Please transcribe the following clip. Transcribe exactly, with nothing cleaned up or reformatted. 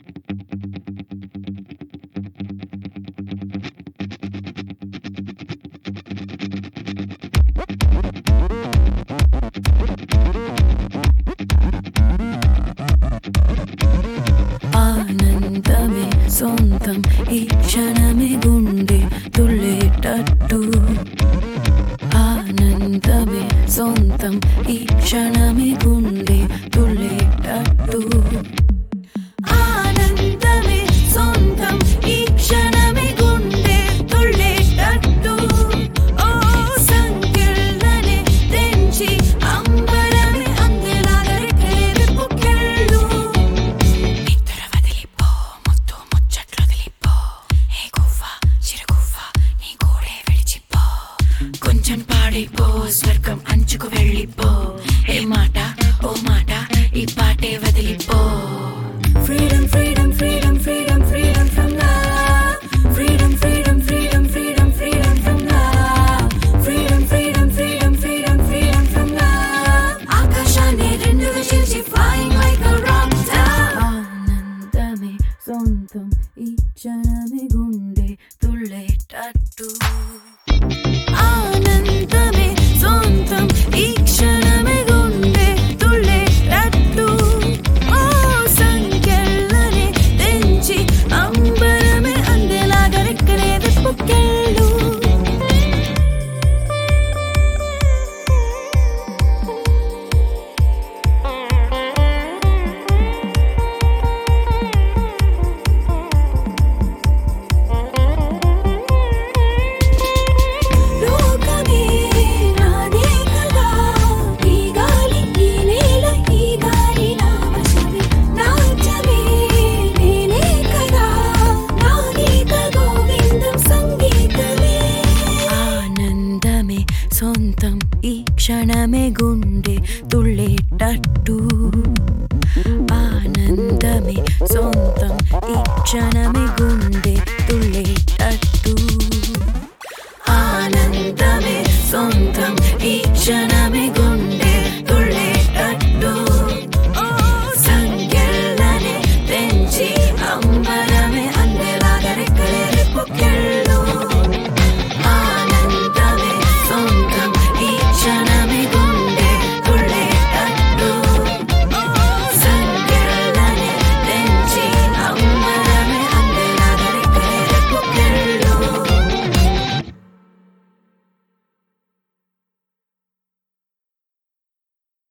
ఆనందమే సొంతం ఈ క్షణమే గుండె తుల్లేటట్టు ఆనందమే సొంతం ఈ క్షణమే గుండె తుల్లేటట్టు ఆనందమే సొంతం ఈ క్షణమే గుండె తుల్లేటట్టు ఓ సంకెళ్ళనే తెంచి అంబరమే అందెలాగా రెక్కలే విప్పుకెళ్ళు నిద్ర వదిలిపో ముద్దు ముచ్చట్లు వదిలిపో హే గువ్వా చిరుగువ్వా నీ గూడే విడిచిపో కొంచెం పాడిపో స్వర్గం అంచుకు వెళ్ళిపో హే మాట ఓ మాట ఈ పాటే వదిలిపో Freedom, freedom, freedom, freedom, freedom from love. Freedom, freedom, freedom, freedom, freedom from love. Freedom, freedom, freedom, freedom, freedom from love. ఆకాశాన్ని రెండుగా చీల్చి flying like a rock star. ఆనందమే సొంతం ఈ క్షణమే గుండె తుల్లేటట్టు ఆనందమే సొంతం ఈ క్షణమే గుండె తుల్లేటట్టు ఓ సంకెళ్ళనే తెంచి అంబరమే అందెలాగా రెక్కలే విప్పుకెళ్ళు లోకమే నాదే కదా ఈ గాలి ఈ నేల ఈ గాలి నా వశమే నాట్యమే నేనే కదా నా గీత గోవిందం సంగీతమే ఆనందమే సొంతం ఈ క్షణమే గుండె తుల్లేటట్టు ఆనందమే సొంతం ఈ క్షణమే గుండె